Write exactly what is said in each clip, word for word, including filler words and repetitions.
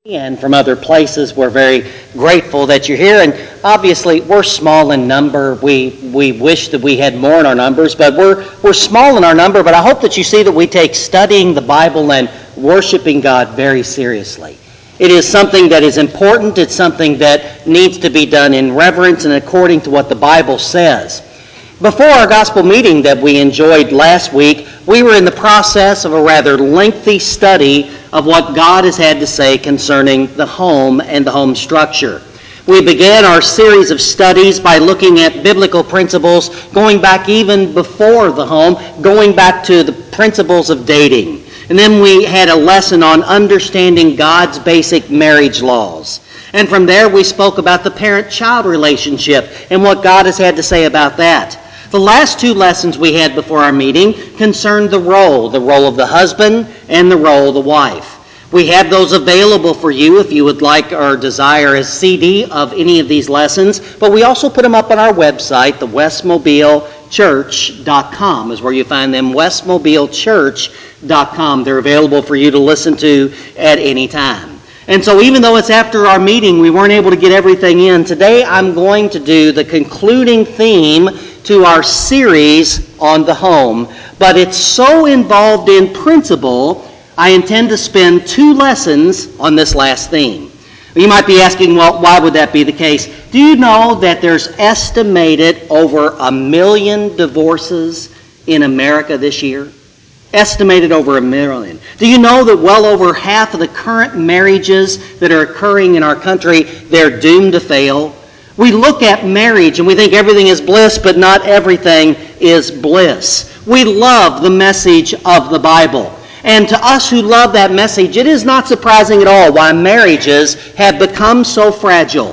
And from other places. We're very grateful that you're here. And obviously, we're small in number. We we wish that we had more in our numbers, but we're we're small in our number. But I hope that you see that we take studying the Bible and worshiping God very seriously. It is something that is important. It's something that needs to be done in reverence and according to what the Bible says. Before our gospel meeting that we enjoyed last week, we were in the process of a rather lengthy study of what God has had to say concerning the home and the home structure. We began our series of studies by looking at biblical principles going back even before the home, going back to the principles of dating. And then we had a lesson on understanding God's basic marriage laws. And from there we spoke about the parent-child relationship and what God has had to say about that. The last two lessons we had before our meeting concerned the role, the role of the husband and the role of the wife. We have those available for you if you would like or desire a C D of any of these lessons, but we also put them up on our website, the west mobile church dot com is where you find them, west mobile church dot com. They're available for you to listen to at any time. And so even though it's after our meeting, we weren't able to get everything in, today I'm going to do the concluding theme to our series on the home. But it's so involved in principle, I intend to spend two lessons on this last theme. You might be asking, well, why would that be the case? Do you know that there's estimated over a million divorces in America this year? Estimated over a million. Do you know that well over half of the current marriages that are occurring in our country, they're doomed to fail? We look at marriage and we think everything is bliss, but not everything is bliss. We love the message of the Bible. And to us who love that message, it is not surprising at all why marriages have become so fragile.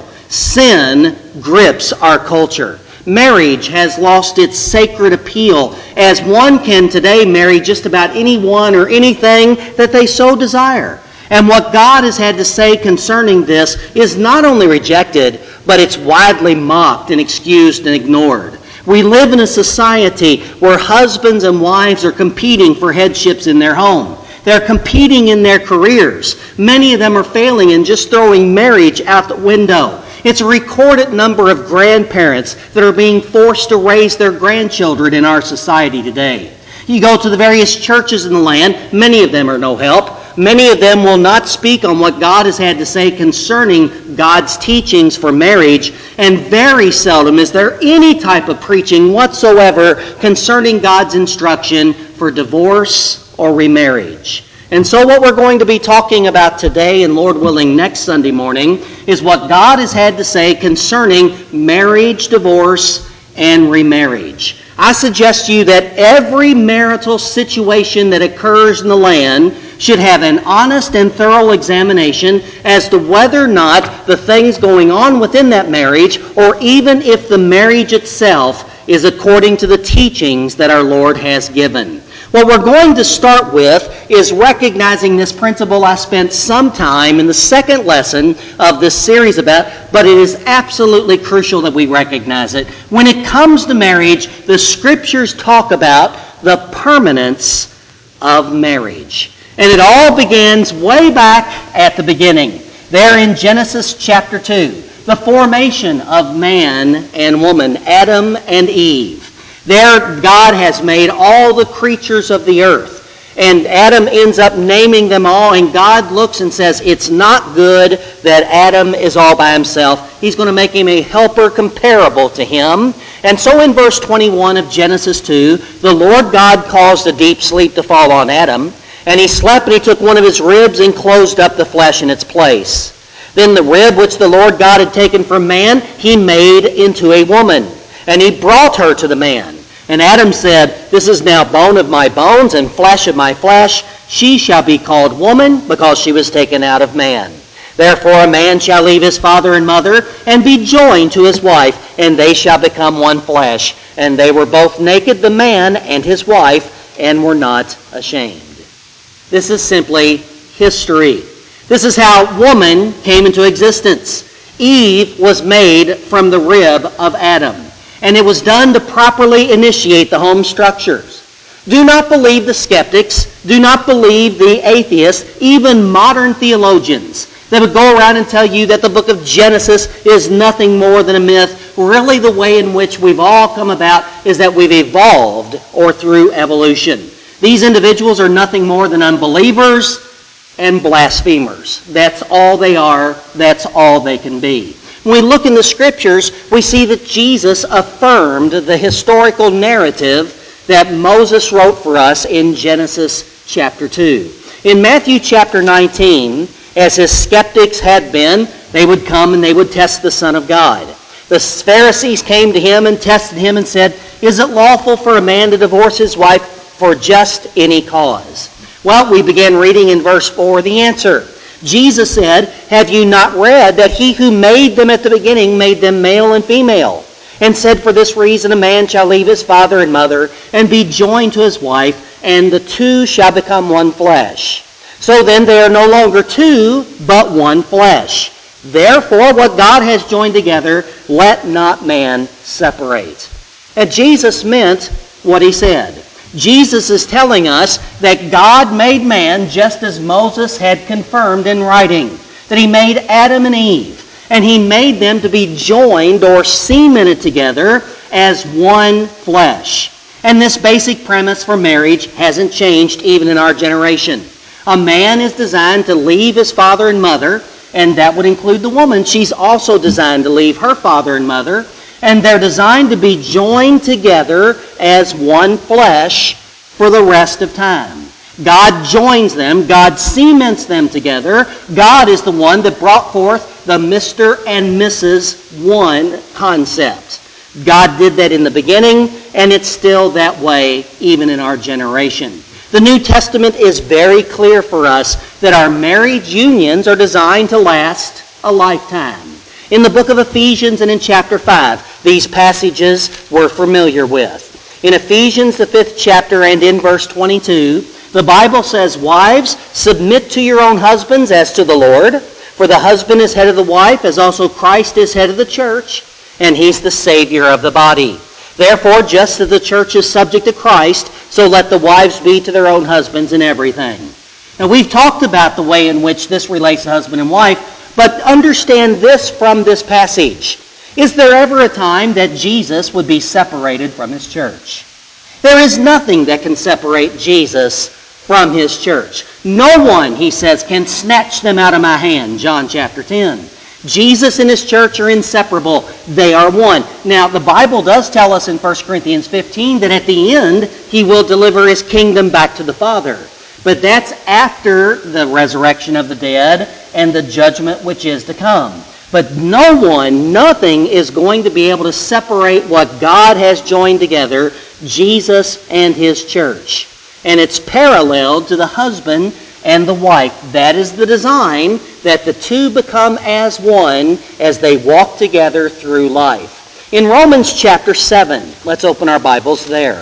Sin grips our culture. Marriage has lost its sacred appeal, as one can today marry just about anyone or anything that they so desire. And what God has had to say concerning this is not only rejected, but it's widely mocked and excused and ignored. We live in a society where husbands and wives are competing for headships in their home. They're competing in their careers. Many of them are failing and just throwing marriage out the window. It's a recorded number of grandparents that are being forced to raise their grandchildren in our society today. You go to the various churches in the land, many of them are no help. Many of them will not speak on what God has had to say concerning God's teachings for marriage, and very seldom is there any type of preaching whatsoever concerning God's instruction for divorce or remarriage. And so what we're going to be talking about today, and Lord willing next Sunday morning, is what God has had to say concerning marriage, divorce, and remarriage. I suggest to you that every marital situation that occurs in the land should have an honest and thorough examination as to whether or not the things going on within that marriage, or even if the marriage itself, is according to the teachings that our Lord has given. What we're going to start with is recognizing this principle I spent some time in the second lesson of this series about, but it is absolutely crucial that we recognize it. When it comes to marriage, the Scriptures talk about the permanence of marriage. And it all begins way back at the beginning, there in Genesis chapter two, the formation of man and woman, Adam and Eve. There, God has made all the creatures of the earth. And Adam ends up naming them all, and God looks and says, it's not good that Adam is all by himself. He's going to make him a helper comparable to him. And so in verse twenty-one of Genesis two, the Lord God caused a deep sleep to fall on Adam, and he slept, and he took one of his ribs and closed up the flesh in its place. Then the rib which the Lord God had taken from man, he made into a woman, and he brought her to the man. And Adam said, this is now bone of my bones and flesh of my flesh. She shall be called woman, because she was taken out of man. Therefore a man shall leave his father and mother, and be joined to his wife, and they shall become one flesh. And they were both naked, the man and his wife, and were not ashamed. This is simply history. This is how woman came into existence. Eve was made from the rib of Adam. And it was done to properly initiate the home structures. Do not believe the skeptics. Do not believe the atheists, even modern theologians. They would go around and tell you that the book of Genesis is nothing more than a myth. Really, the way in which we've all come about is that we've evolved or through evolution. These individuals are nothing more than unbelievers and blasphemers. That's all they are. That's all they can be. When we look in the Scriptures, we see that Jesus affirmed the historical narrative that Moses wrote for us in Genesis chapter two. In Matthew chapter nineteen, as his skeptics had been, they would come and they would test the Son of God. The Pharisees came to him and tested him and said, "Is it lawful for a man to divorce his wife for just any cause?" Well, we began reading in verse four the answer. Jesus said, "Have you not read that he who made them at the beginning made them male and female? And said, for this reason a man shall leave his father and mother and be joined to his wife, and the two shall become one flesh. So then they are no longer two, but one flesh. Therefore, what God has joined together, let not man separate." And Jesus meant what he said. Jesus is telling us that God made man just as Moses had confirmed in writing, that he made Adam and Eve, and he made them to be joined or cemented together as one flesh. And this basic premise for marriage hasn't changed even in our generation. A man is designed to leave his father and mother, and that would include the woman. She's also designed to leave her father and mother, and they're designed to be joined together as one flesh for the rest of time. God joins them. God cements them together. God is the one that brought forth the Mister and Missus One concept. God did that in the beginning, and it's still that way even in our generation. The New Testament is very clear for us that our marriage unions are designed to last a lifetime. In the book of Ephesians and in chapter five, these passages we're familiar with. In Ephesians, the fifth chapter, and in verse twenty-two, the Bible says, "Wives, submit to your own husbands as to the Lord, for the husband is head of the wife, as also Christ is head of the church, and he's the Savior of the body. Therefore, just as the church is subject to Christ, so let the wives be to their own husbands in everything." Now, we've talked about the way in which this relates to husband and wife, but understand this from this passage. Is there ever a time that Jesus would be separated from his church? There is nothing that can separate Jesus from his church. No one, he says, can snatch them out of my hand, John chapter ten. Jesus and his church are inseparable. They are one. Now, the Bible does tell us in First Corinthians fifteen that at the end, he will deliver his kingdom back to the Father. But that's after the resurrection of the dead and the judgment which is to come. But no one, nothing is going to be able to separate what God has joined together, Jesus and his church. And it's paralleled to the husband and the wife. That is the design, that the two become as one as they walk together through life. In Romans chapter seven, let's open our Bibles there.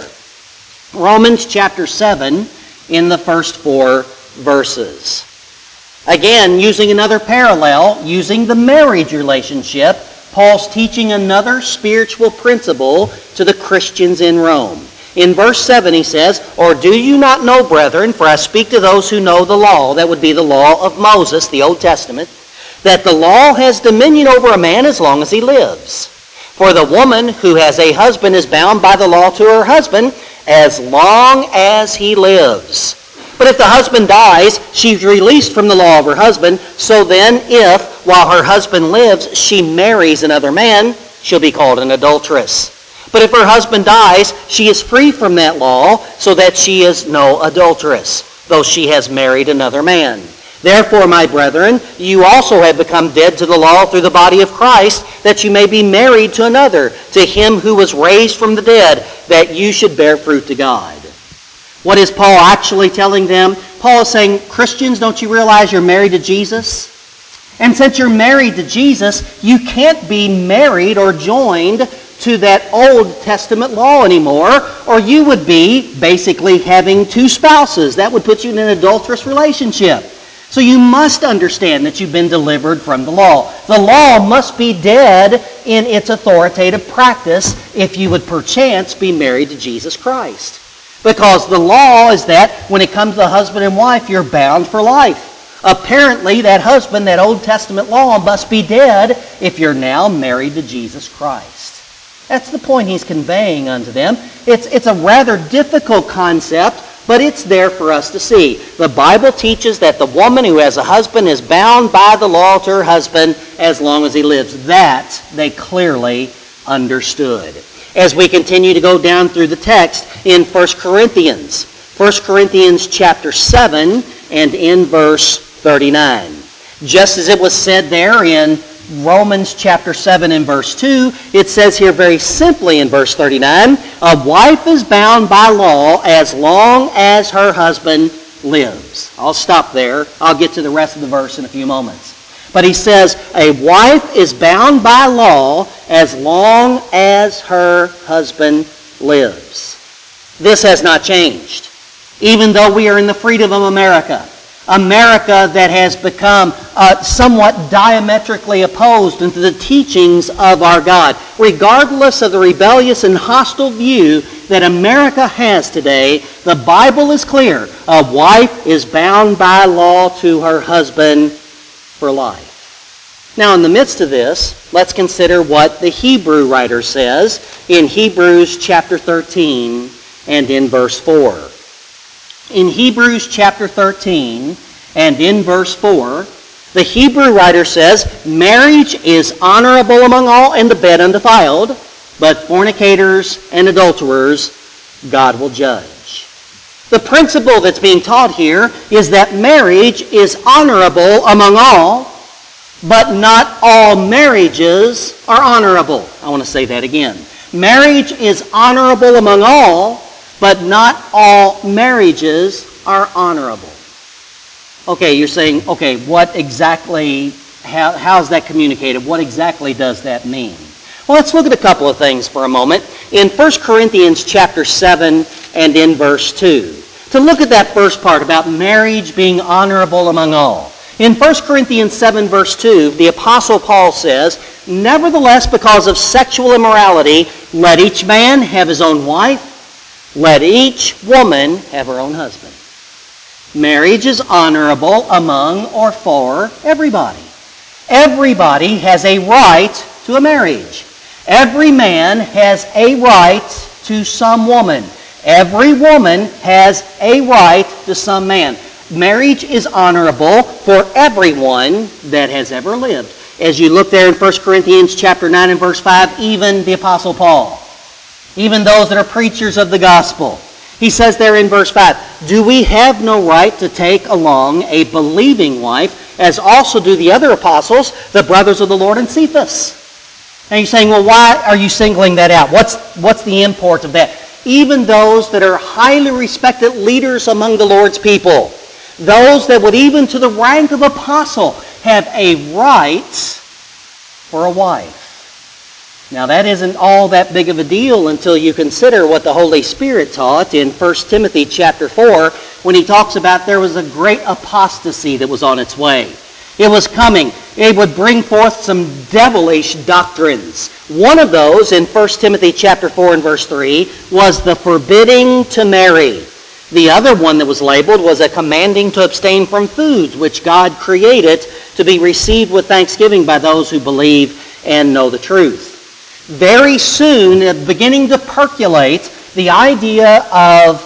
Romans chapter seven, in the first four verses. Again, using another parallel, using the marriage relationship, Paul's teaching another spiritual principle to the Christians in Rome. In verse seven he says, "Or do you not know, brethren, for I speak to those who know the law," that would be the law of Moses, the Old Testament, "that the law has dominion over a man as long as he lives. For the woman who has a husband is bound by the law to her husband as long as he lives. But if the husband dies, she's released from the law of her husband. So then, if, while her husband lives, she marries another man, she'll be called an adulteress. But if her husband dies, she is free from that law, so that she is no adulteress, though she has married another man. Therefore, my brethren, you also have become dead to the law through the body of Christ, that you may be married to another, to him who was raised from the dead, that you should bear fruit to God." What is Paul actually telling them? Paul is saying, Christians, don't you realize you're married to Jesus? And since you're married to Jesus, you can't be married or joined to that Old Testament law anymore, or you would be basically having two spouses. That would put you in an adulterous relationship. So you must understand that you've been delivered from the law. The law must be dead in its authoritative practice if you would perchance be married to Jesus Christ. Because the law is that when it comes to husband and wife, you're bound for life. Apparently, that husband, that Old Testament law, must be dead if you're now married to Jesus Christ. That's the point he's conveying unto them. It's, it's a rather difficult concept, but it's there for us to see. The Bible teaches that the woman who has a husband is bound by the law to her husband as long as he lives. That they clearly understood. As we continue to go down through the text in First Corinthians, First Corinthians chapter seven and in verse thirty-nine. Just as it was said there in Romans chapter seven and verse two, it says here very simply in verse thirty-nine, a wife is bound by law as long as her husband lives. I'll stop there. I'll get to the rest of the verse in a few moments. But he says, a wife is bound by law as long as her husband lives. This has not changed. Even though we are in the freedom of America, America that has become uh, somewhat diametrically opposed into the teachings of our God. Regardless of the rebellious and hostile view that America has today, the Bible is clear. A wife is bound by law to her husband for life. Now, in the midst of this, let's consider what the Hebrew writer says in Hebrews chapter thirteen and in verse four. In Hebrews chapter thirteen and in verse four, the Hebrew writer says, marriage is honorable among all and the bed undefiled, but fornicators and adulterers God will judge. The principle that's being taught here is that marriage is honorable among all, but not all marriages are honorable. I want to say that again. Marriage is honorable among all, but not all marriages are honorable. Okay, you're saying, okay, what exactly, how, how is that communicated? What exactly does that mean? Well, let's look at a couple of things for a moment. In First Corinthians chapter seven and in verse two, to look at that first part about marriage being honorable among all. In First Corinthians seven verse two, the Apostle Paul says, nevertheless, because of sexual immorality, let each man have his own wife, let each woman have her own husband. Marriage is honorable among or for everybody. Everybody has a right to a marriage. Every man has a right to some woman. Every woman has a right to some man. Marriage is honorable for everyone that has ever lived. As you look there in First Corinthians chapter nine and verse five, even the Apostle Paul, even those that are preachers of the gospel, he says there in verse five, do we have no right to take along a believing wife, as also do the other apostles, the brothers of the Lord and Cephas? And you're saying, well, why are you singling that out? What's, what's the import of that? Even those that are highly respected leaders among the Lord's people, those that would even to the rank of apostle have a right for a wife. Now that isn't all that big of a deal until you consider what the Holy Spirit taught in First Timothy chapter four when he talks about there was a great apostasy that was on its way. It was coming. It would bring forth some devilish doctrines. One of those in First Timothy chapter four and verse three was the forbidding to marry. The other one that was labeled was a commanding to abstain from foods which God created to be received with thanksgiving by those who believe and know the truth. Very soon, beginning to percolate the idea of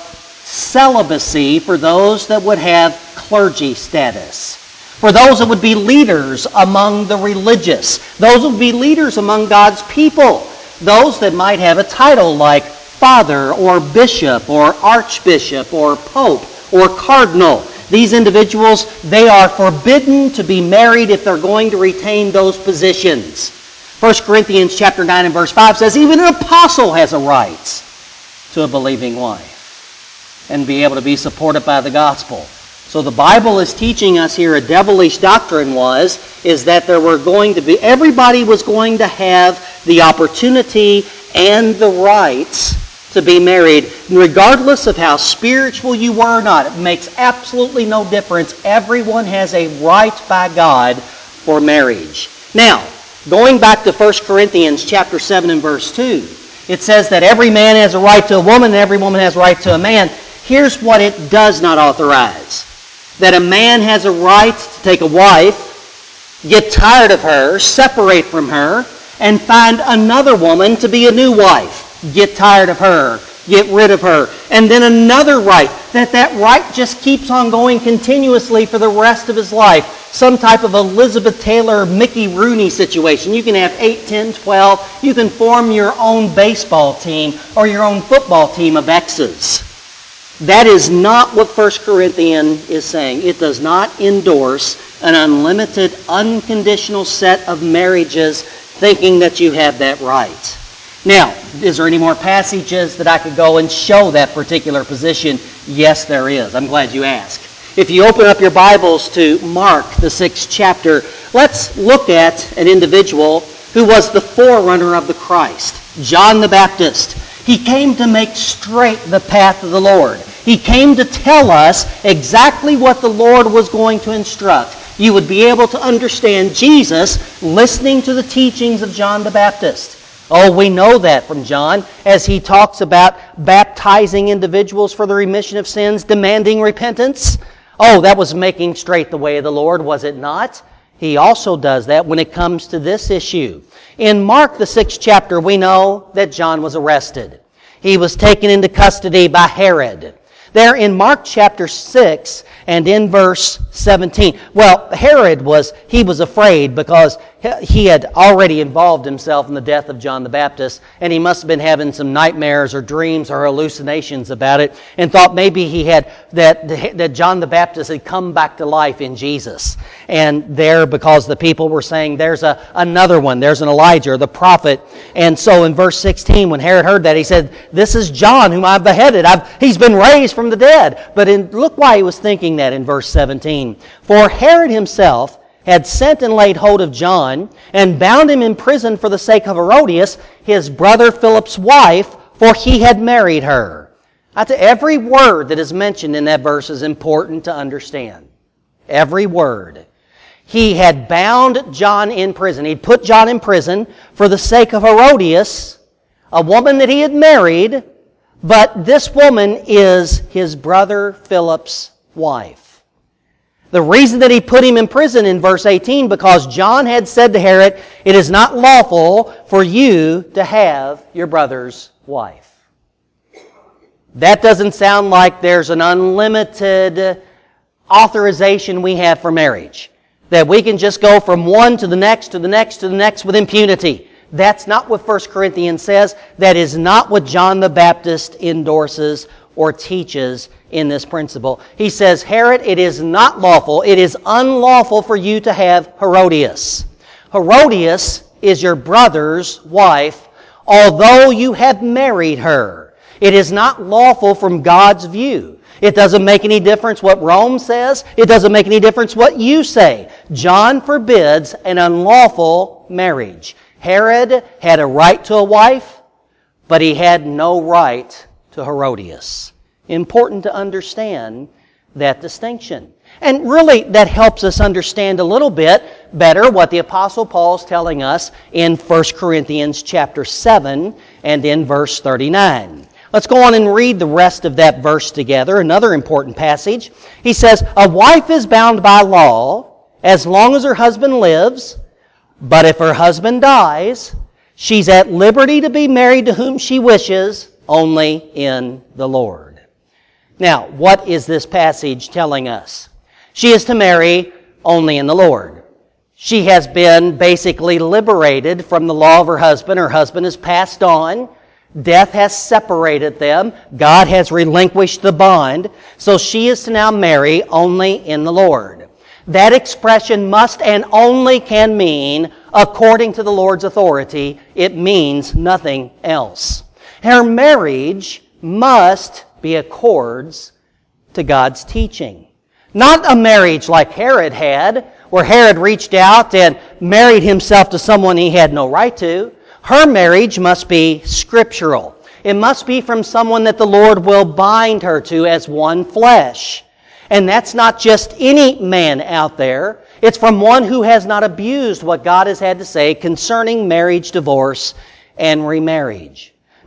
celibacy for those that would have clergy status, for those that would be leaders among the religious, those that would be leaders among God's people, those that might have a title like father or bishop or archbishop or pope or cardinal. These individuals, they are forbidden to be married if they're going to retain those positions. First Corinthians chapter nine and verse five says even an apostle has a right to a believing wife and be able to be supported by the gospel. So the Bible is teaching us here a devilish doctrine was, is that there were going to be, everybody was going to have the opportunity and the rights to be married, regardless of how spiritual you were or not. It makes absolutely no difference. Everyone has a right by God for marriage. Now, going back to First Corinthians chapter seven and verse two, it says that every man has a right to a woman and every woman has a right to a man. Here's what it does not authorize. that a man has a right to take a wife, get tired of her, separate from her, and find another woman to be a new wife. Get tired of her, get rid of her. And then another right, that that right just keeps on going continuously for the rest of his life. Some type of Elizabeth Taylor, Mickey Rooney situation. You can have eight, ten, twelve. You can form your own baseball team or your own football team of exes. That is not what First Corinthians is saying. It does not endorse an unlimited, unconditional set of marriages thinking that you have that right. Now, is there any more passages that I could go and show that particular position? Yes, there is. I'm glad you asked. If you open up your Bibles to Mark, the sixth chapter, let's look at an individual who was the forerunner of the Christ, John the Baptist. He came to make straight the path of the Lord. He came to tell us exactly what the Lord was going to instruct. You would be able to understand Jesus listening to the teachings of John the Baptist. Oh, we know that from John as he talks about baptizing individuals for the remission of sins, demanding repentance. Oh, that was making straight the way of the Lord, was it not? He also does that when it comes to this issue. In Mark, the sixth chapter, we know that John was arrested. He was taken into custody by Herod. There in Mark chapter six and in verse seventeen. Well, Herod was, he was afraid because he had already involved himself in the death of John the Baptist, and he must have been having some nightmares or dreams or hallucinations about it, and thought maybe he had, that, that John the Baptist had come back to life in Jesus. And there, because the people were saying, there's a, another one, there's an Elijah, the prophet. And so in verse sixteen, when Herod heard that, he said, this is John whom I've beheaded. I've, he's been raised from the dead. But in, look why he was thinking that in verse seventeen. For Herod himself had sent and laid hold of John, and bound him in prison for the sake of Herodias, his brother Philip's wife, for he had married her. I tell you, every word that is mentioned in that verse is important to understand. Every word. He had bound John in prison. He'd put John in prison for the sake of Herodias, a woman that he had married, but this woman is his brother Philip's wife. The reason that he put him in prison in verse eighteen, because John had said to Herod, it is not lawful for you to have your brother's wife. That doesn't sound like there's an unlimited authorization we have for marriage. That we can just go from one to the next, to the next, to the next with impunity. That's not what First Corinthians says. That is not what John the Baptist endorses or teaches in this principle. He says, Herod, it is not lawful, it is unlawful for you to have Herodias. Herodias is your brother's wife, although you have married her. It is not lawful from God's view. It doesn't make any difference what Rome says. It doesn't make any difference what you say. John forbids an unlawful marriage. Herod had a right to a wife, but he had no right to Herodias. Important to understand that distinction. And really, that helps us understand a little bit better what the Apostle Paul's telling us in First Corinthians chapter seven and in verse thirty-nine. Let's go on and read the rest of that verse together. Another important passage. He says, a wife is bound by law as long as her husband lives, but if her husband dies, she's at liberty to be married to whom she wishes, only in the Lord. Now, what is this passage telling us? She is to marry only in the Lord. She has been basically liberated from the law of her husband. Her husband has passed on. Death has separated them. God has relinquished the bond. So she is to now marry only in the Lord. That expression must and only can mean according to the Lord's authority. It means nothing else. Her marriage must be accords to God's teaching. Not a marriage like Herod had, where Herod reached out and married himself to someone he had no right to. Her marriage must be scriptural. It must be from someone that the Lord will bind her to as one flesh. And that's not just any man out there. It's from one who has not abused what God has had to say concerning marriage, divorce, and remarriage.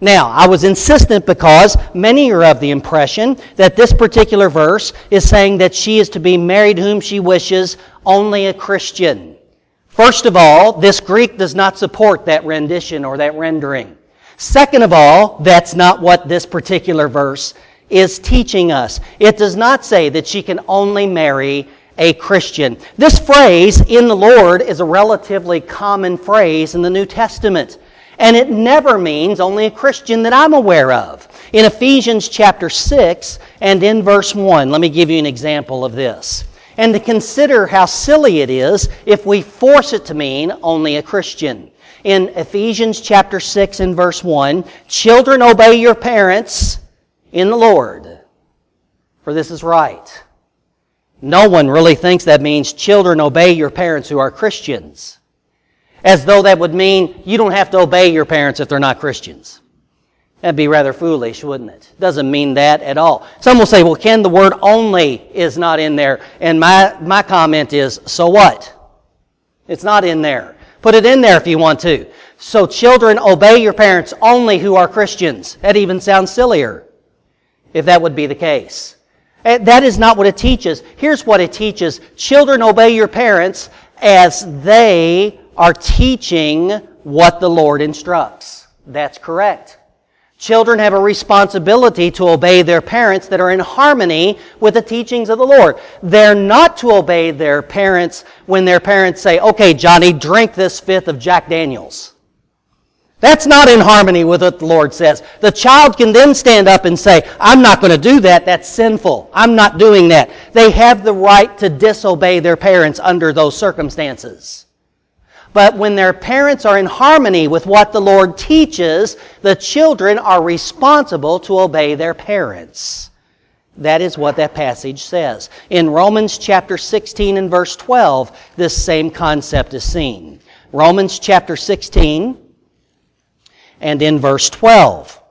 Now, I was insistent because many are of the impression that this particular verse is saying that she is to be married whom she wishes, only a Christian. First of all, this Greek does not support that rendition or that rendering. Second of all, that's not what this particular verse is teaching us. It does not say that she can only marry a Christian. This phrase, in the Lord, is a relatively common phrase in the New Testament. And it never means only a Christian that I'm aware of. In Ephesians chapter six and in verse one, let me give you an example of this. And to consider how silly it is if we force it to mean only a Christian. In Ephesians chapter six and verse one, children, obey your parents in the Lord, for this is right. No one really thinks that means children, obey your parents who are Christians. As though that would mean you don't have to obey your parents if they're not Christians. That'd be rather foolish, wouldn't it? Doesn't mean that at all. Some will say, well, Ken, the word only is not in there. And my, my comment is, so what? It's not in there. Put it in there if you want to. So children, obey your parents only who are Christians. That even sounds sillier, if that would be the case. That is not what it teaches. Here's what it teaches. Children, obey your parents as they are teaching what the Lord instructs. That's correct. Children have a responsibility to obey their parents that are in harmony with the teachings of the Lord. They're not to obey their parents when their parents say, okay, Johnny, drink this fifth of Jack Daniels. That's not in harmony with what the Lord says. The child can then stand up and say, I'm not going to do that. That's sinful. I'm not doing that. They have the right to disobey their parents under those circumstances. But when their parents are in harmony with what the Lord teaches, the children are responsible to obey their parents. That is what that passage says. In Romans chapter sixteen and verse twelve, this same concept is seen. Romans chapter sixteen and in verse twelve.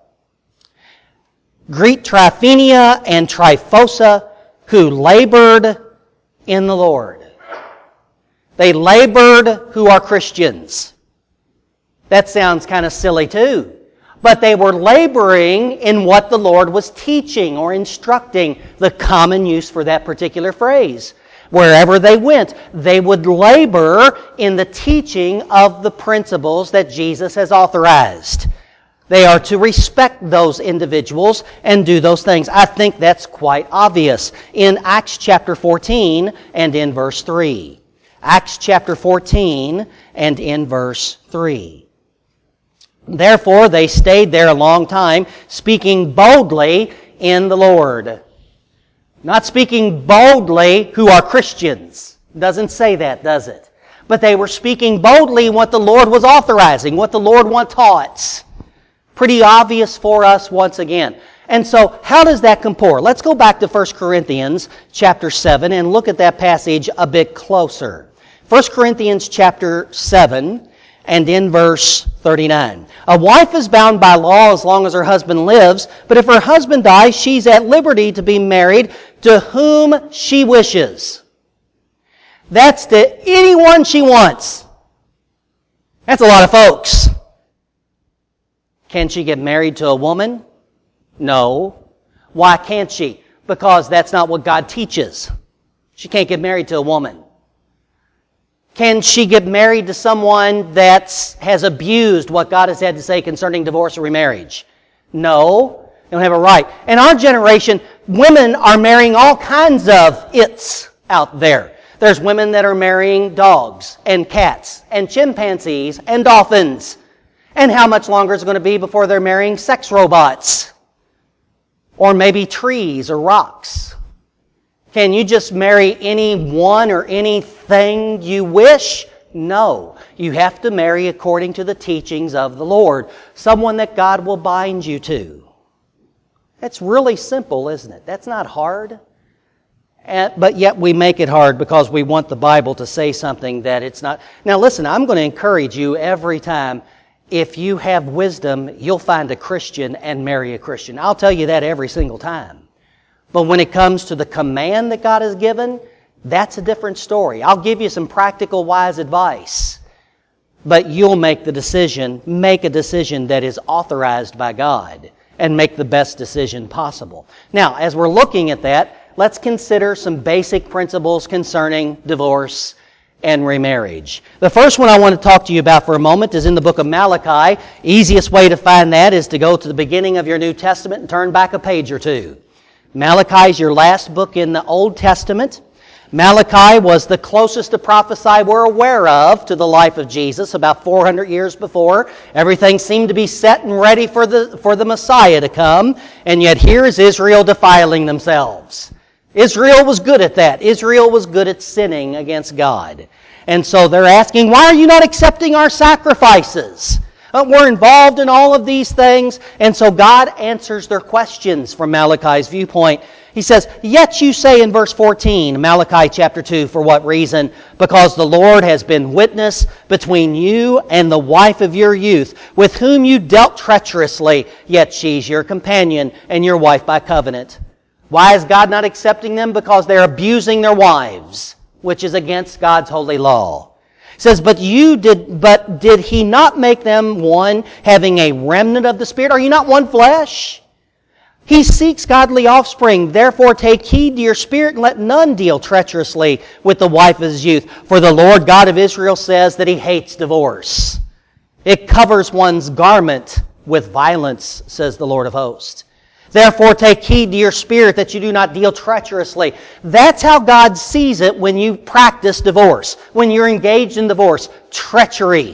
Greet Tryphenia and Tryphosa, who labored in the Lord. They labored who are Christians. That sounds kind of silly too. But they were laboring in what the Lord was teaching or instructing, the common use for that particular phrase. Wherever they went, they would labor in the teaching of the principles that Jesus has authorized. They are to respect those individuals and do those things. I think that's quite obvious in Acts chapter fourteen and in verse three. Acts chapter fourteen and in verse three. Therefore they stayed there a long time, speaking boldly in the Lord. Not speaking boldly who are Christians. Doesn't say that, does it? But they were speaking boldly what the Lord was authorizing, what the Lord want taught. Pretty obvious for us once again. And so, how does that compare? Let's go back to First Corinthians chapter seven and look at that passage a bit closer. First Corinthians chapter seven and in verse thirty-nine. A wife is bound by law as long as her husband lives, but if her husband dies, she's at liberty to be married to whom she wishes. That's to anyone she wants. That's a lot of folks. Can she get married to a woman? No. Why can't she? Because that's not what God teaches. She can't get married to a woman. Can she get married to someone that has abused what God has had to say concerning divorce or remarriage? No. They don't have a right. In our generation, women are marrying all kinds of its out there. There's women that are marrying dogs and cats and chimpanzees and dolphins. And how much longer is it going to be before they're marrying sex robots? Or maybe trees or rocks. Can you just marry anyone or anything you wish? No. You have to marry according to the teachings of the Lord. Someone that God will bind you to. That's really simple, isn't it? That's not hard. And, but yet we make it hard because we want the Bible to say something that it's not. Now listen, I'm going to encourage you every time. If you have wisdom, you'll find a Christian and marry a Christian. I'll tell you that every single time. But when it comes to the command that God has given, that's a different story. I'll give you some practical, wise advice. but you'll make the decision, make a decision that is authorized by God and make the best decision possible. Now, as we're looking at that, let's consider some basic principles concerning divorce and remarriage. The first one I want to talk to you about for a moment is in the book of Malachi. Easiest way to find that is to go to the beginning of your New Testament and turn back a page or two. Malachi is your last book in the Old Testament. Malachi was the closest to prophesy we're aware of to the life of Jesus, about four hundred years before. Everything seemed to be set and ready for the, for the Messiah to come, and yet here is Israel defiling themselves. Israel was good at that. Israel was good at sinning against God. And so they're asking, why are you not accepting our sacrifices? Uh, we're involved in all of these things. And so God answers their questions from Malachi's viewpoint. He says, yet you say in verse fourteen, Malachi chapter two, for what reason? Because the Lord has been witness between you and the wife of your youth, with whom you dealt treacherously, yet she's your companion and your wife by covenant. Why is God not accepting them? Because they're abusing their wives, which is against God's holy law. It says, but you did, but did He not make them one, having a remnant of the Spirit? Are you not one flesh? He seeks godly offspring. Therefore take heed to your spirit, and let none deal treacherously with the wife of his youth. For the Lord God of Israel says that He hates divorce. It covers one's garment with violence, says the Lord of hosts. Therefore take heed to your spirit that you do not deal treacherously. That's how God sees it when you practice divorce, when you're engaged in divorce. Treachery.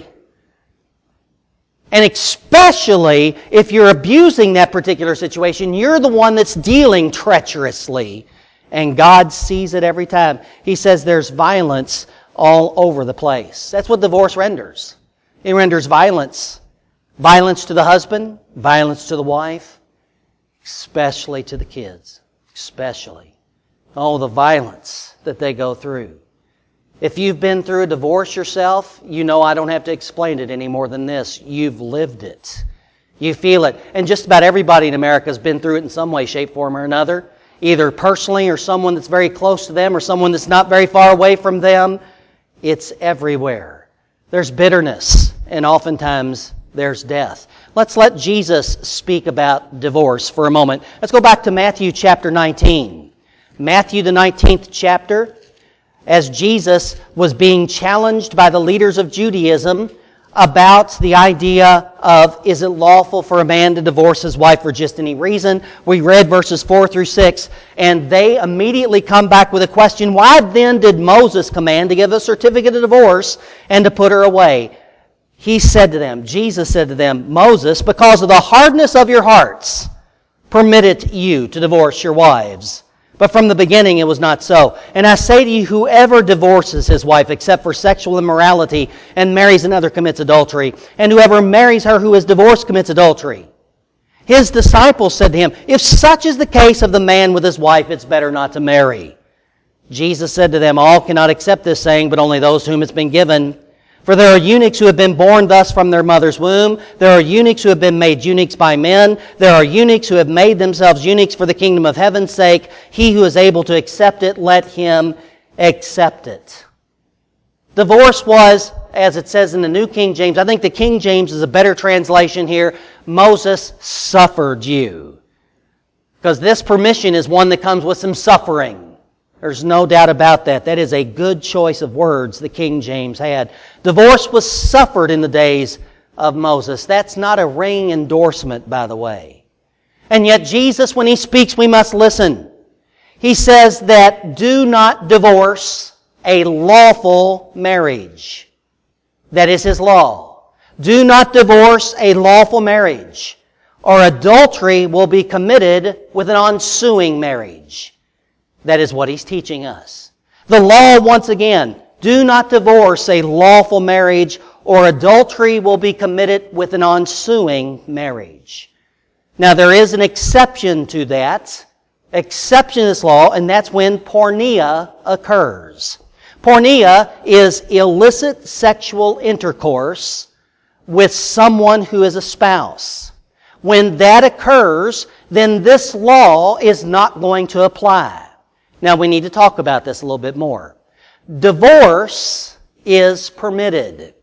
And especially if you're abusing that particular situation, you're the one that's dealing treacherously. And God sees it every time. He says there's violence all over the place. That's what divorce renders. It renders violence. Violence to the husband, violence to the wife, especially to the kids. Especially. Oh, the violence that they go through. If you've been through a divorce yourself, you know I don't have to explain it any more than this. You've lived it. You feel it. And just about everybody in America has been through it in some way, shape, form, or another. Either personally or someone that's very close to them or someone that's not very far away from them. It's everywhere. There's bitterness, and oftentimes there's death. Let's let Jesus speak about divorce for a moment. Let's go back to Matthew chapter nineteen. Matthew the nineteenth chapter. As Jesus was being challenged by the leaders of Judaism about the idea of, is it lawful for a man to divorce his wife for just any reason? We read verses four through six, and they immediately come back with a question, why then did Moses command to give a certificate of divorce and to put her away? He said to them, Jesus said to them, Moses, because of the hardness of your hearts, permitted you to divorce your wives. But from the beginning it was not so. And I say to you, whoever divorces his wife except for sexual immorality and marries another commits adultery. And whoever marries her who is divorced commits adultery. His disciples said to him, if such is the case of the man with his wife, it's better not to marry. Jesus said to them, all cannot accept this saying, but only those to whom it's been given. For there are eunuchs who have been born thus from their mother's womb. There are eunuchs who have been made eunuchs by men. There are eunuchs who have made themselves eunuchs for the kingdom of heaven's sake. He who is able to accept it, let him accept it. Divorce was, as it says in the New King James, I think the King James is a better translation here, Moses suffered you. Because this permission is one that comes with some suffering. There's no doubt about that. That is a good choice of words the King James had. Divorce was suffered in the days of Moses. That's not a ringing endorsement, by the way. And yet Jesus, when He speaks, we must listen. He says that do not divorce a lawful marriage. That is His law. Do not divorce a lawful marriage, or adultery will be committed with an ensuing marriage. That is what He's teaching us. The law, once again, do not divorce a lawful marriage, or adultery will be committed with an ensuing marriage. Now, there is an exception to that, exception to this law, and that's when porneia occurs. Porneia is illicit sexual intercourse with someone who is a spouse. When that occurs, then this law is not going to apply. Now, we need to talk about this a little bit more. Divorce is permitted.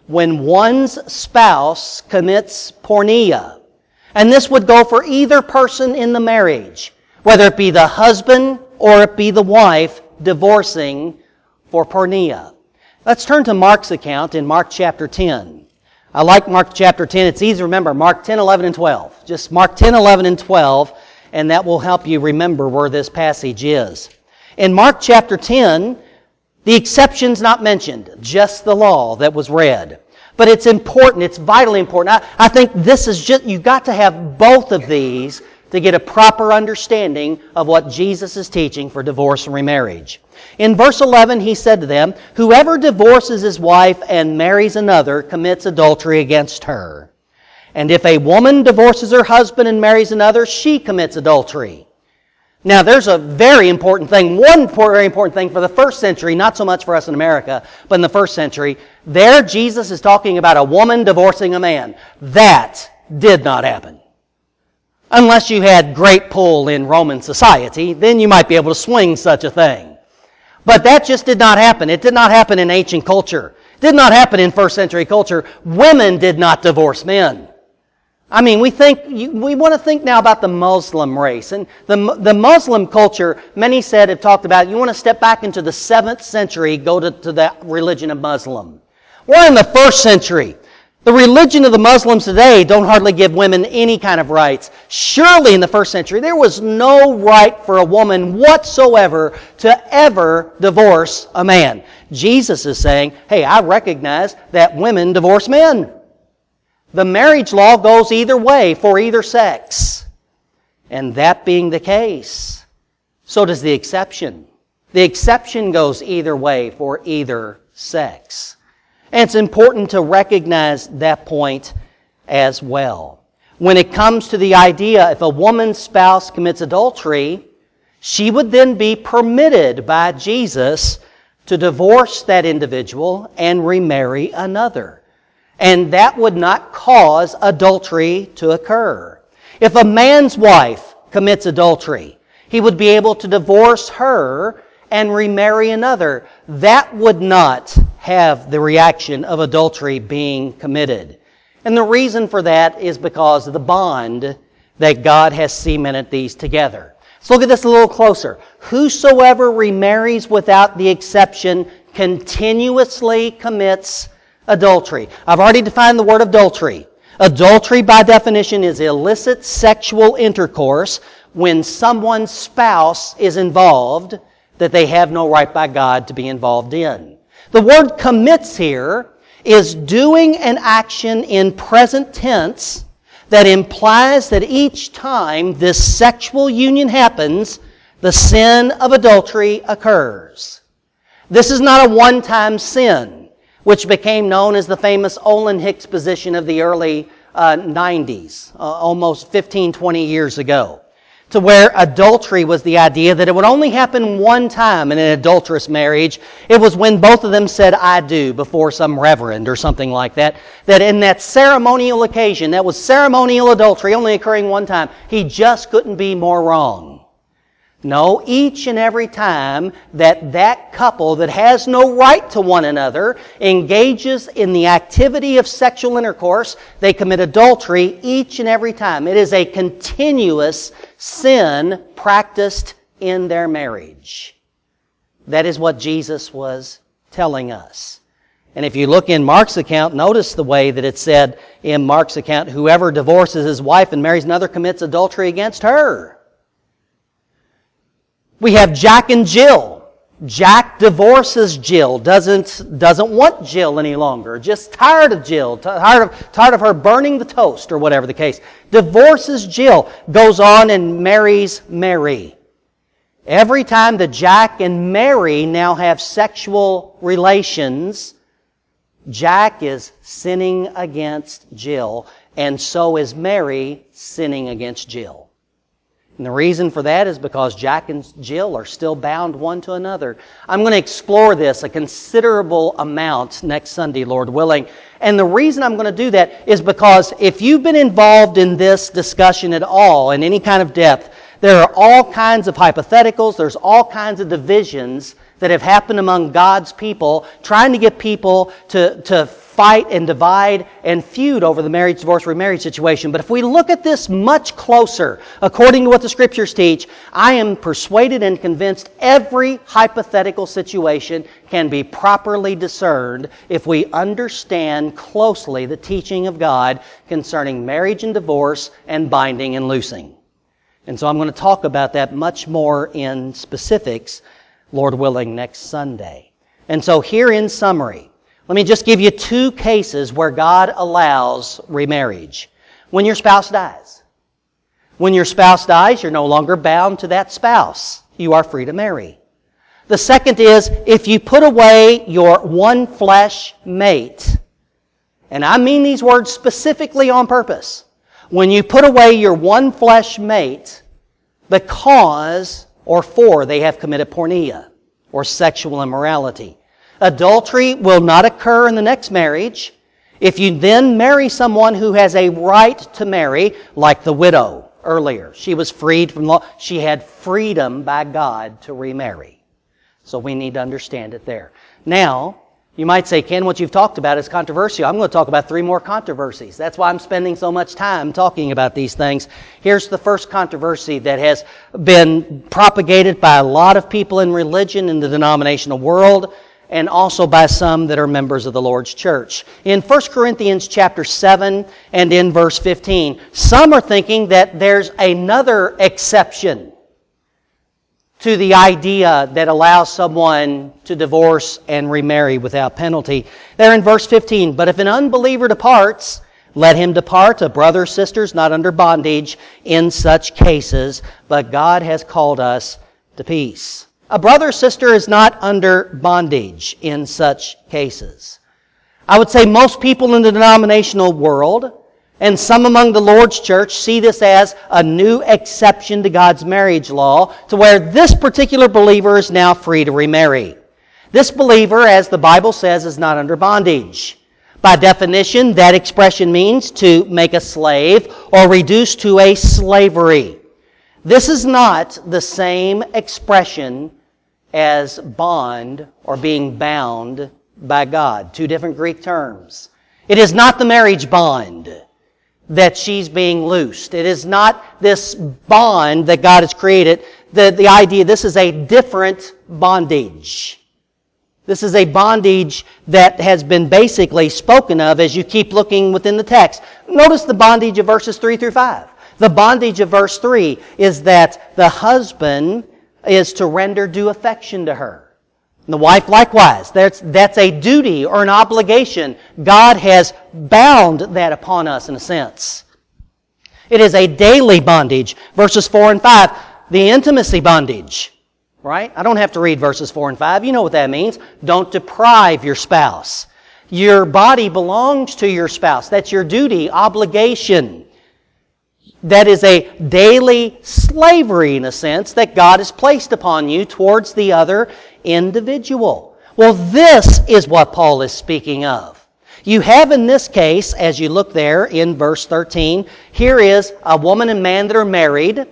when one's spouse commits porneia. And this would go for either person in the marriage, whether it be the husband or it be the wife divorcing for porneia. Let's turn to Mark's account in Mark chapter ten. I like Mark chapter ten. It's easy to remember. Mark ten, eleven, and twelve. Just Mark ten, eleven, and twelve, and that will help you remember where this passage is. In Mark chapter ten, the exception's not mentioned, just the law that was read. But it's important, it's vitally important. I, I think this is just, you've got to have both of these to get a proper understanding of what Jesus is teaching for divorce and remarriage. In verse eleven, he said to them, "Whoever divorces his wife and marries another commits adultery against her. And if a woman divorces her husband and marries another, she commits adultery." Now, there's a very important thing, one very important thing for the first century, not so much for us in America, but in the first century. There, Jesus is talking about a woman divorcing a man. That did not happen. Unless you had great pull in Roman society, then you might be able to swing such a thing. But that just did not happen. It did not happen in ancient culture. It did not happen in first century culture. Women did not divorce men. I mean, we think we want to think now about the Muslim race. And the, the Muslim culture, many said, have talked about, you want to step back into the seventh century, go to, to the religion of Muslim. We're in the first century. The religion of the Muslims today don't hardly give women any kind of rights. Surely in the first century, there was no right for a woman whatsoever to ever divorce a man. Jesus is saying, hey, I recognize that women divorce men. The marriage law goes either way for either sex. And that being the case, so does the exception. The exception goes either way for either sex. And it's important to recognize that point as well. When it comes to the idea, if a woman's spouse commits adultery, she would then be permitted by Jesus to divorce that individual and remarry another. And that would not cause adultery to occur. If a man's wife commits adultery, he would be able to divorce her and remarry another. That would not have the reaction of adultery being committed. And the reason for that is because of the bond that God has cemented these together. Let's look at this a little closer. Whosoever remarries without the exception continuously commits adultery. I've already defined the word adultery. Adultery, by definition, is illicit sexual intercourse when someone's spouse is involved that they have no right by God to be involved in. The word commits here is doing an action in present tense that implies that each time this sexual union happens, the sin of adultery occurs. This is not a one-time sin, which became known as the famous Olin Hicks position of the early uh, nineties, uh, almost fifteen, twenty years ago, to where adultery was the idea that it would only happen one time in an adulterous marriage. It was when both of them said, "I do," before some reverend or something like that, that in that ceremonial occasion, that was ceremonial adultery, only occurring one time, he just couldn't be more wrong. No, each and every time that that couple that has no right to one another engages in the activity of sexual intercourse, they commit adultery each and every time. It is a continuous sin practiced in their marriage. That is what Jesus was telling us. And if you look in Mark's account, notice the way that it said in Mark's account, whoever divorces his wife and marries another commits adultery against her. We have Jack and Jill. Jack divorces Jill, doesn't, doesn't want Jill any longer, just tired of Jill, tired of, tired of her burning the toast or whatever the case. Divorces Jill, goes on and marries Mary. Every time that Jack and Mary now have sexual relations, Jack is sinning against Jill, and so is Mary sinning against Jill. And the reason for that is because Jack and Jill are still bound one to another. I'm going to explore this a considerable amount next Sunday, Lord willing. And the reason I'm going to do that is because if you've been involved in this discussion at all, in any kind of depth, There are all kinds of hypotheticals. There's all kinds of divisions that have happened among God's people, trying to get people to, to fight and divide and feud over the marriage, divorce, remarriage situation. But if we look at this much closer, according to what the Scriptures teach, I am persuaded and convinced every hypothetical situation can be properly discerned if we understand closely the teaching of God concerning marriage and divorce and binding and loosing. And so I'm going to talk about that much more in specifics, Lord willing, next Sunday. And so here in summary, let me just give you two cases where God allows remarriage. When your spouse dies. When your spouse dies, you're no longer bound to that spouse. You are free to marry. The second is, if you put away your one flesh mate, and I mean these words specifically on purpose, when you put away your one flesh mate because or for they have committed porneia or sexual immorality. Adultery will not occur in the next marriage if you then marry someone who has a right to marry, like the widow earlier. She was freed from law. She had freedom by God to remarry. So we need to understand it there. Now, you might say, Ken, what you've talked about is controversial. I'm going to talk about three more controversies. That's why I'm spending so much time talking about these things. Here's the first controversy that has been propagated by a lot of people in religion in the denominational world, and also by some that are members of the Lord's church. In First Corinthians chapter seven and in verse fifteen, some are thinking that there's another exception to the idea that allows someone to divorce and remarry without penalty. There in verse fifteen, but if an unbeliever departs, let him depart, a brother or sisters not under bondage in such cases, but God has called us to peace. A brother or sister is not under bondage in such cases. I would say most people in the denominational world and some among the Lord's church see this as a new exception to God's marriage law, to where this particular believer is now free to remarry. This believer, as the Bible says, is not under bondage. By definition, that expression means to make a slave or reduce to a slavery. This is not the same expression as bond or being bound by God. Two different Greek terms. It is not the marriage bond that she's being loosed. It is not this bond that God has created. The, the idea, this is a different bondage. This is a bondage that has been basically spoken of as you keep looking within the text. Notice the bondage of verses three through five. The bondage of verse three is that the husband is to render due affection to her. And the wife likewise. That's, that's a duty or an obligation. God has bound that upon us in a sense. It is a daily bondage. Verses four and five, the intimacy bondage. Right? I don't have to read verses four and five. You know what that means. Don't deprive your spouse. Your body belongs to your spouse. That's your duty, obligation. That is a daily slavery, in a sense, that God has placed upon you towards the other individual. Well, this is what Paul is speaking of. You have in this case, as you look there in verse thirteen, here is a woman and man that are married,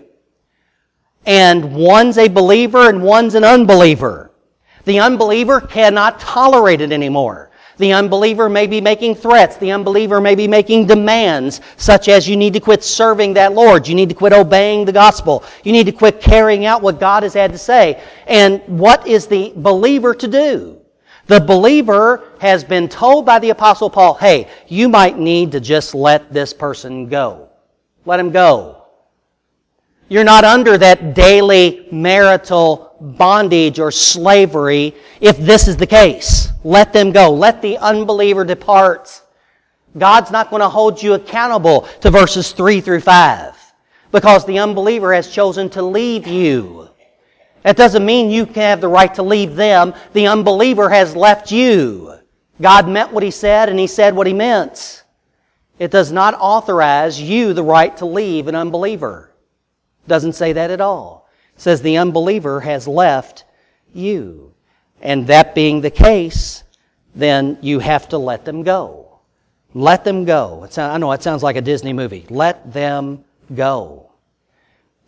and one's a believer and one's an unbeliever. The unbeliever cannot tolerate it anymore. The unbeliever may be making threats. The unbeliever may be making demands, such as you need to quit serving that Lord. You need to quit obeying the gospel. You need to quit carrying out what God has had to say. And what is the believer to do? The believer has been told by the Apostle Paul, hey, you might need to just let this person go. Let him go. You're not under that daily marital bondage or slavery if this is the case. Let them go. Let the unbeliever depart. God's not going to hold you accountable to verses three through five because the unbeliever has chosen to leave you. That doesn't mean you can have the right to leave them. The unbeliever has left you. God meant what He said and He said what He meant. It does not authorize you the right to leave an unbeliever. Doesn't say that at all. It says the unbeliever has left you. And that being the case, then you have to let them go. Let them go. It sound, I know it sounds like a Disney movie. Let them go.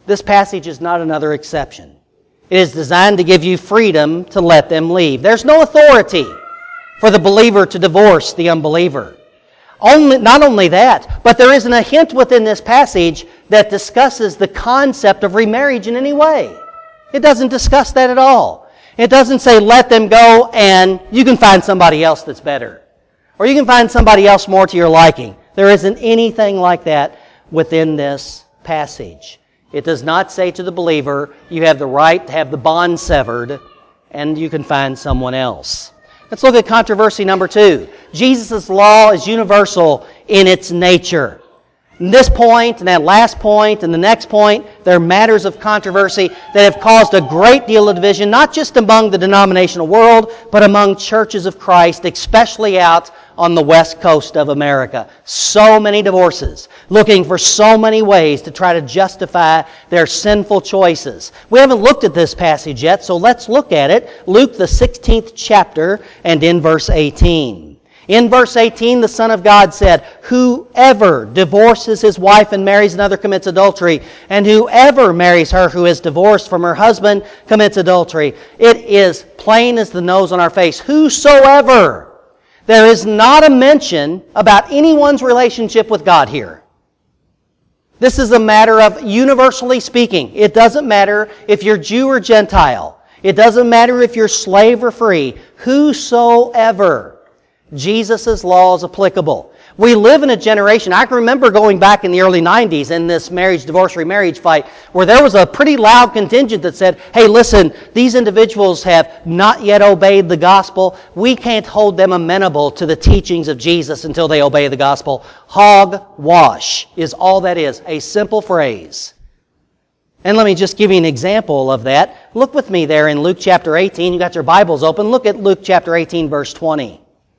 This passage is not another exception. It is designed to give you freedom to let them leave. There's no authority for the believer to divorce the unbeliever. Only, not only that, but there isn't a hint within this passage that discusses the concept of remarriage in any way. It doesn't discuss that at all. It doesn't say let them go and you can find somebody else that's better. Or you can find somebody else more to your liking. There isn't anything like that within this passage. It does not say to the believer, you have the right to have the bond severed and you can find someone else. Let's look at controversy number two. Jesus' law is universal in its nature. In this point, and that last point, and the next point, there are matters of controversy that have caused a great deal of division, not just among the denominational world, but among churches of Christ, especially out on the west coast of America. So many divorces, looking for so many ways to try to justify their sinful choices. We haven't looked at this passage yet, so let's look at it. Luke, the sixteenth chapter, and in verse eighteen. In verse eighteen, the Son of God said, whoever divorces his wife and marries another commits adultery, and whoever marries her who is divorced from her husband commits adultery. It is plain as the nose on our face. Whosoever. There is not a mention about anyone's relationship with God here. This is a matter of universally speaking. It doesn't matter if you're Jew or Gentile. It doesn't matter if you're slave or free. Whosoever. Jesus' law is applicable. We live in a generation, I can remember going back in the early nineties in this marriage, divorce, remarriage fight, where there was a pretty loud contingent that said, hey, listen, these individuals have not yet obeyed the gospel. We can't hold them amenable to the teachings of Jesus until they obey the gospel. Hogwash is all that is, a simple phrase. And let me just give you an example of that. Look with me there in Luke chapter eighteen. You got your Bibles open. Look at Luke chapter eighteen, verse twenty.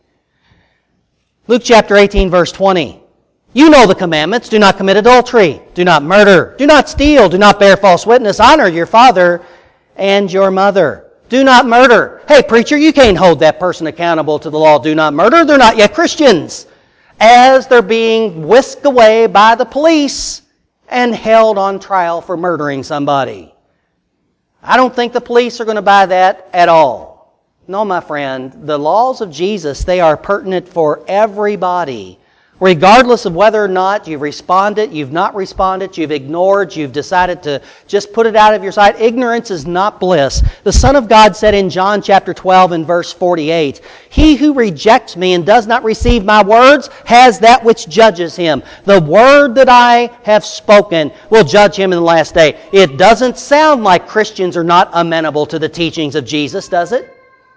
Luke chapter eighteen, verse twenty. You know the commandments. Do not commit adultery. Do not murder. Do not steal. Do not bear false witness. Honor your father and your mother. Do not murder. Hey, preacher, you can't hold that person accountable to the law. Do not murder. They're not yet Christians. As they're being whisked away by the police and held on trial for murdering somebody. I don't think the police are going to buy that at all. No, my friend, the laws of Jesus, they are pertinent for everybody. Regardless of whether or not you've responded, you've not responded, you've ignored, you've decided to just put it out of your sight. Ignorance is not bliss. The Son of God said in John chapter twelve and verse forty-eight, he who rejects me and does not receive my words has that which judges him. The word that I have spoken will judge him in the last day. It doesn't sound like Christians are not amenable to the teachings of Jesus, does it?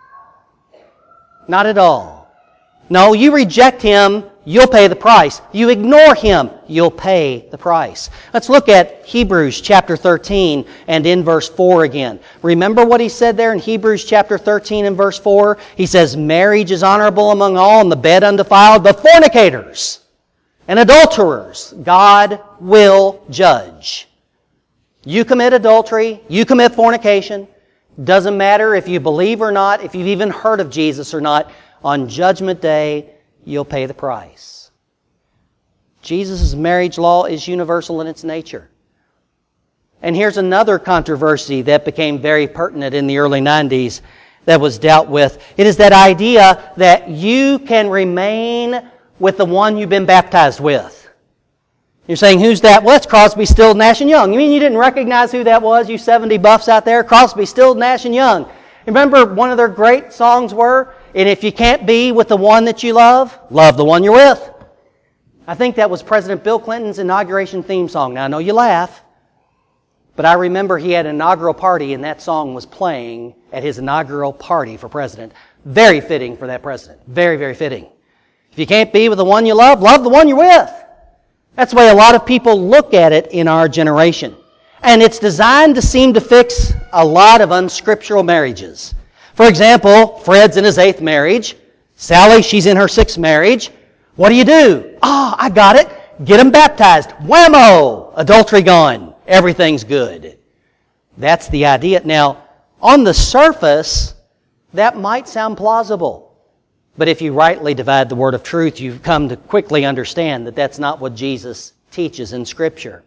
Not at all. No, you reject Him, you'll pay the price. You ignore Him, you'll pay the price. Let's look at Hebrews chapter thirteen and in verse four again. Remember what he said there in Hebrews chapter thirteen and verse four? He says, marriage is honorable among all and the bed undefiled, but fornicators and adulterers God will judge. You commit adultery, you commit fornication. Doesn't matter if you believe or not, if you've even heard of Jesus or not, on Judgment Day, you'll pay the price. Jesus' marriage law is universal in its nature. And here's another controversy that became very pertinent in the early nineties that was dealt with. It is that idea that you can remain with the one you've been baptized with. You're saying, who's that? Well, it's Crosby, Stills, Nash and Young. You mean you didn't recognize who that was, you seventy buffs out there? Crosby, Stills, Nash and Young. Remember one of their great songs were, and if you can't be with the one that you love, love the one you're with. I think that was President Bill Clinton's inauguration theme song. Now, I know you laugh, but I remember he had an inaugural party and that song was playing at his inaugural party for president. Very fitting for that president. Very, very fitting. If you can't be with the one you love, love the one you're with. That's the way a lot of people look at it in our generation. And it's designed to seem to fix a lot of unscriptural marriages. For example, Fred's in his eighth marriage. Sally, she's in her sixth marriage. What do you do? Ah, oh, I got it. Get them baptized. Whammo! Adultery gone. Everything's good. That's the idea. Now, on the surface, that might sound plausible. But if you rightly divide the word of truth, you come to quickly understand that that's not what Jesus teaches in Scripture.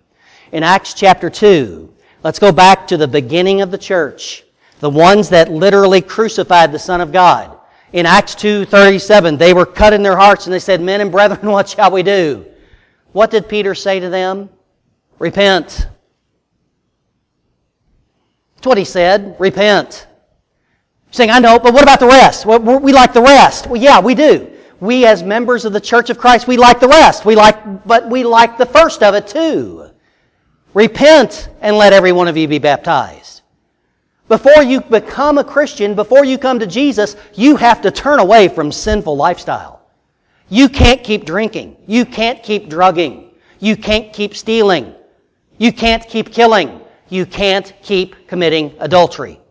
In Acts chapter two, let's go back to the beginning of the church, the ones that literally crucified the Son of God. In Acts two thirty-seven, they were cut in their hearts and they said, "Men and brethren, what shall we do?" What did Peter say to them? Repent. That's what he said. Repent. You're saying, I know, but what about the rest? We like the rest. Well, yeah, we do. We as members of the Church of Christ, we like the rest. We like, but we like the first of it too. Repent and let every one of you be baptized. Before you become a Christian, before you come to Jesus, you have to turn away from sinful lifestyle. You can't keep drinking. You can't keep drugging. You can't keep stealing. You can't keep killing. You can't keep committing adultery.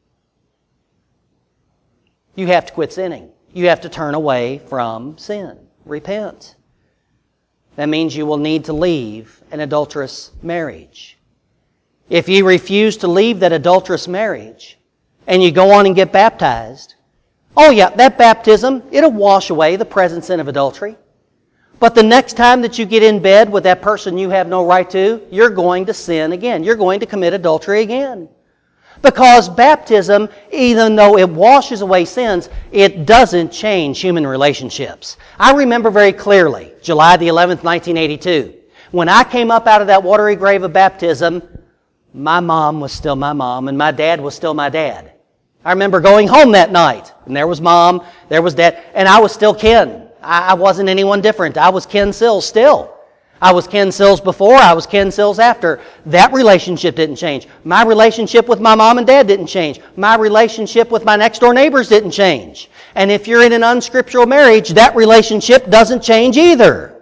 You have to quit sinning. You have to turn away from sin. Repent. That means you will need to leave an adulterous marriage. If you refuse to leave that adulterous marriage and you go on and get baptized, oh yeah, that baptism, it'll wash away the present sin of adultery. But the next time that you get in bed with that person you have no right to, you're going to sin again. You're going to commit adultery again. Because baptism, even though it washes away sins, it doesn't change human relationships. I remember very clearly, July the eleventh, nineteen eighty-two, when I came up out of that watery grave of baptism, my mom was still my mom and my dad was still my dad. I remember going home that night, and there was Mom, there was Dad, and I was still Ken. I wasn't anyone different. I was Ken Sills still. I was Ken Sills before, I was Ken Sills after. That relationship didn't change. My relationship with my mom and dad didn't change. My relationship with my next door neighbors didn't change. And if you're in an unscriptural marriage, that relationship doesn't change either.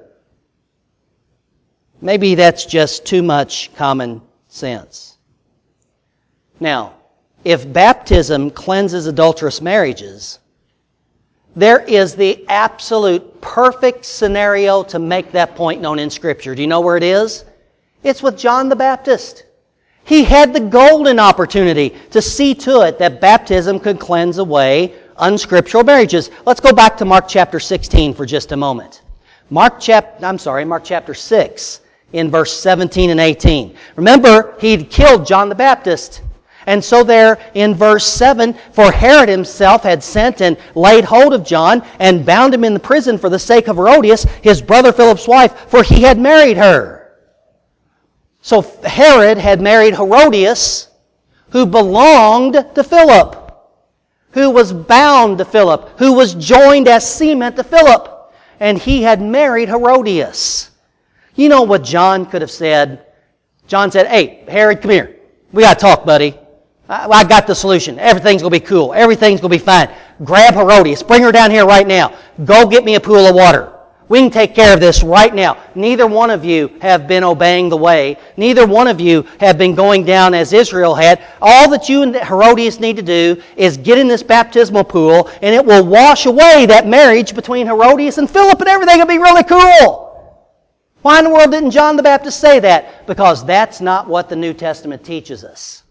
Maybe that's just too much common sense. Now, if baptism cleanses adulterous marriages, there is the absolute perfect scenario to make that point known in Scripture. Do you know where it is? It's with John the Baptist. He had the golden opportunity to see to it that baptism could cleanse away unscriptural marriages. Let's go back to Mark chapter sixteen for just a moment. Mark chap I'm sorry, Mark chapter six in verse seventeen and eighteen. Remember, he'd killed John the Baptist. And so there in verse seven, for Herod himself had sent and laid hold of John and bound him in the prison for the sake of Herodias, his brother Philip's wife, for he had married her. So Herod had married Herodias, who belonged to Philip, who was bound to Philip, who was joined as semen to Philip, and he had married Herodias. You know what John could have said? John said, "Hey, Herod, come here. We got to talk, buddy. I got the solution. Everything's going to be cool. Everything's going to be fine. Grab Herodias. Bring her down here right now. Go get me a pool of water. We can take care of this right now." Neither one of you have been obeying the way. Neither one of you have been going down as Israel had. All that you and Herodias need to do is get in this baptismal pool, and it will wash away that marriage between Herodias and Philip, and everything will be really cool. Why in the world didn't John the Baptist say that? Because that's not what the New Testament teaches us.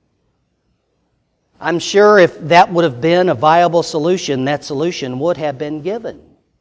I'm sure if that would have been a viable solution, that solution would have been given.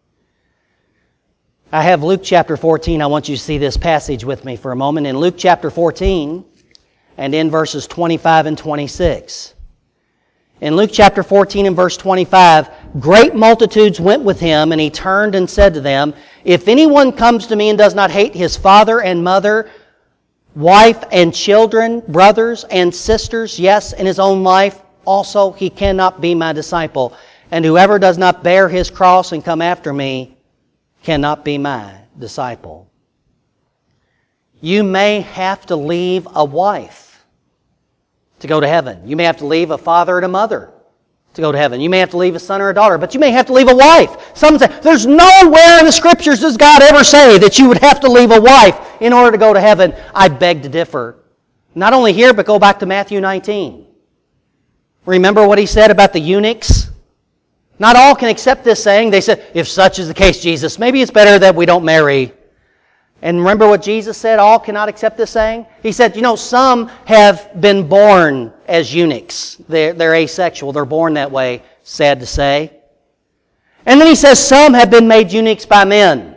I have Luke chapter fourteen. I want you to see this passage with me for a moment. In Luke chapter fourteen, and in verses twenty-five and twenty-six. In Luke chapter fourteen and verse twenty-five, great multitudes went with him, and he turned and said to them, "If anyone comes to me and does not hate his father and mother, wife and children, brothers and sisters, yes, and his own life, also he cannot be my disciple. And whoever does not bear his cross and come after me cannot be my disciple." You may have to leave a wife to go to heaven. You may have to leave a father and a mother to go to heaven. You may have to leave a son or a daughter, but you may have to leave a wife. Some say, there's nowhere in the Scriptures does God ever say that you would have to leave a wife in order to go to heaven. I beg to differ. Not only here, but go back to Matthew nineteen. Remember what he said about the eunuchs? Not all can accept this saying. They said, if such is the case, Jesus, maybe it's better that we don't marry. And remember what Jesus said? All cannot accept this saying? He said, you know, some have been born as eunuchs. They're, they're asexual. They're born that way, sad to say. And then he says, some have been made eunuchs by men.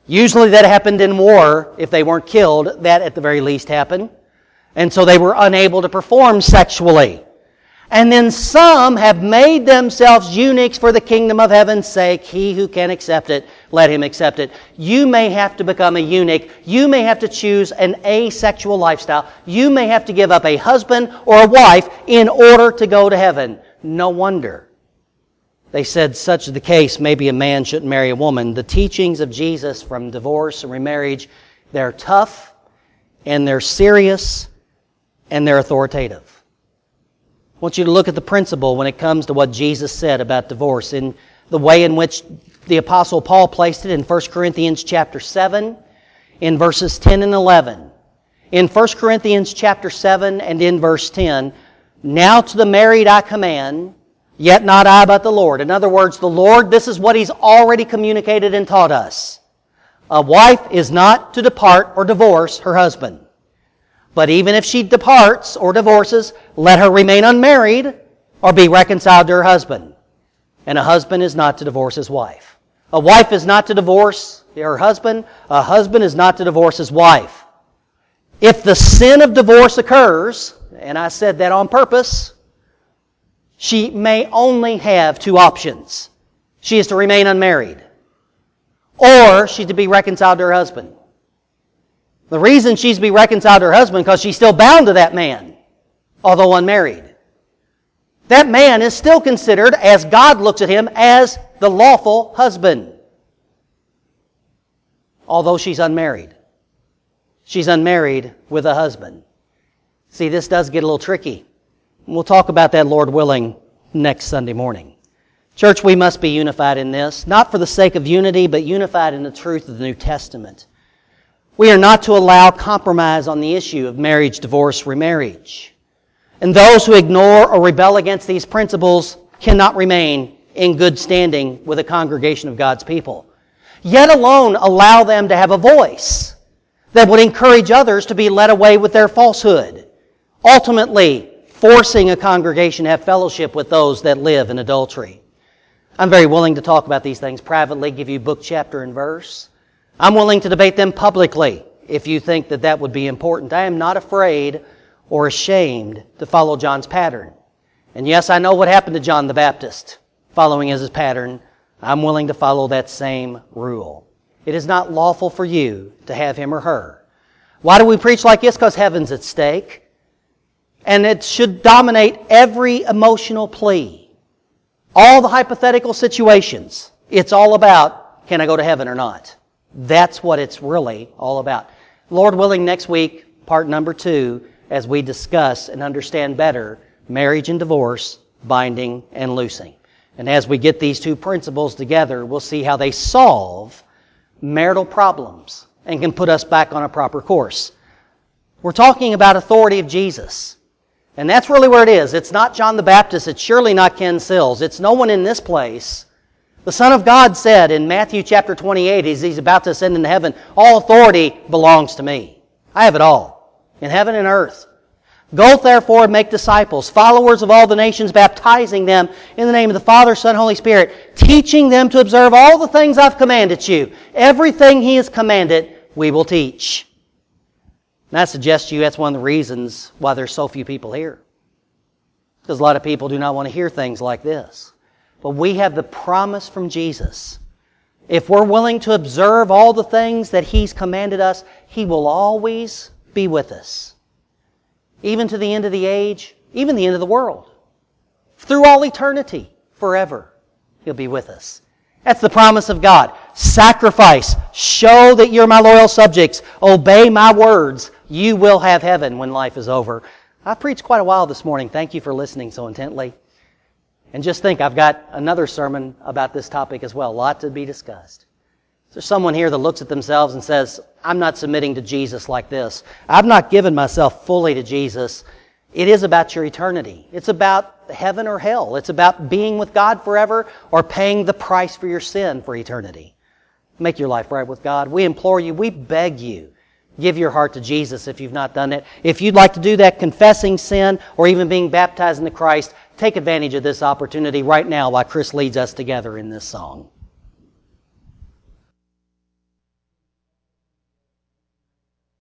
Usually that happened in war. If they weren't killed, that at the very least happened. And so they were unable to perform sexually. And then some have made themselves eunuchs for the kingdom of heaven's sake. He who can accept it, let him accept it. You may have to become a eunuch. You may have to choose an asexual lifestyle. You may have to give up a husband or a wife in order to go to heaven. No wonder. They said such is the case, maybe a man shouldn't marry a woman. The teachings of Jesus from divorce and remarriage, they're tough, and they're serious, and they're authoritative. I want you to look at the principle when it comes to what Jesus said about divorce in the way in which the Apostle Paul placed it in First Corinthians chapter seven, in verses ten and eleven. In First Corinthians chapter seven and in verse ten, now to the married I command, yet not I but the Lord. In other words, the Lord, this is what He's already communicated and taught us. A wife is not to depart or divorce her husband. But even if she departs or divorces, let her remain unmarried or be reconciled to her husband. And a husband is not to divorce his wife. A wife is not to divorce her husband. A husband is not to divorce his wife. If the sin of divorce occurs, and I said that on purpose, she may only have two options. She is to remain unmarried, or she's to be reconciled to her husband. The reason she's to be reconciled to her husband is because she's still bound to that man, although unmarried. That man is still considered, as God looks at him, as the lawful husband, although she's unmarried. She's unmarried with a husband. See, this does get a little tricky. We'll talk about that, Lord willing, next Sunday morning. Church, we must be unified in this, not for the sake of unity, but unified in the truth of the New Testament. We are not to allow compromise on the issue of marriage, divorce, remarriage. And those who ignore or rebel against these principles cannot remain in good standing with a congregation of God's people. Yet alone allow them to have a voice that would encourage others to be led away with their falsehood, ultimately forcing a congregation to have fellowship with those that live in adultery. I'm very willing to talk about these things privately, give you book, chapter, and verse. I'm willing to debate them publicly if you think that that would be important. I am not afraid or ashamed to follow John's pattern. And yes, I know what happened to John the Baptist. Following his pattern, I'm willing to follow that same rule. It is not lawful for you to have him or her. Why do we preach like this? Because heaven's at stake. And it should dominate every emotional plea. All the hypothetical situations. It's all about, can I go to heaven or not? That's what it's really all about. Lord willing, next week, part number two, as we discuss and understand better marriage and divorce, binding and loosing. And as we get these two principles together, we'll see how they solve marital problems and can put us back on a proper course. We're talking about authority of Jesus. And that's really where it is. It's not John the Baptist. It's surely not Ken Sills. It's no one in this place. The Son of God said in Matthew chapter twenty-eight, as He's about to ascend into heaven, all authority belongs to me. I have it all, in heaven and earth. Go therefore and make disciples, followers of all the nations, baptizing them in the name of the Father, Son, Holy Spirit, teaching them to observe all the things I've commanded you. Everything He has commanded, we will teach. And I suggest to you that's one of the reasons why there's so few people here. Because a lot of people do not want to hear things like this. But we have the promise from Jesus. If we're willing to observe all the things that He's commanded us, He will always be with us. Even to the end of the age, even the end of the world. Through all eternity, forever, He'll be with us. That's the promise of God. Sacrifice. Show that you're my loyal subjects. Obey my words. You will have heaven when life is over. I preached quite a while this morning. Thank you for listening so intently. And just think, I've got another sermon about this topic as well. A lot to be discussed. Is there someone here that looks at themselves and says, I'm not submitting to Jesus like this. I've not given myself fully to Jesus. It is about your eternity. It's about heaven or hell. It's about being with God forever or paying the price for your sin for eternity. Make your life right with God. We implore you, we beg you, give your heart to Jesus if you've not done it. If you'd like to do that, confessing sin or even being baptized into Christ, take advantage of this opportunity right now while Chris leads us together in this song.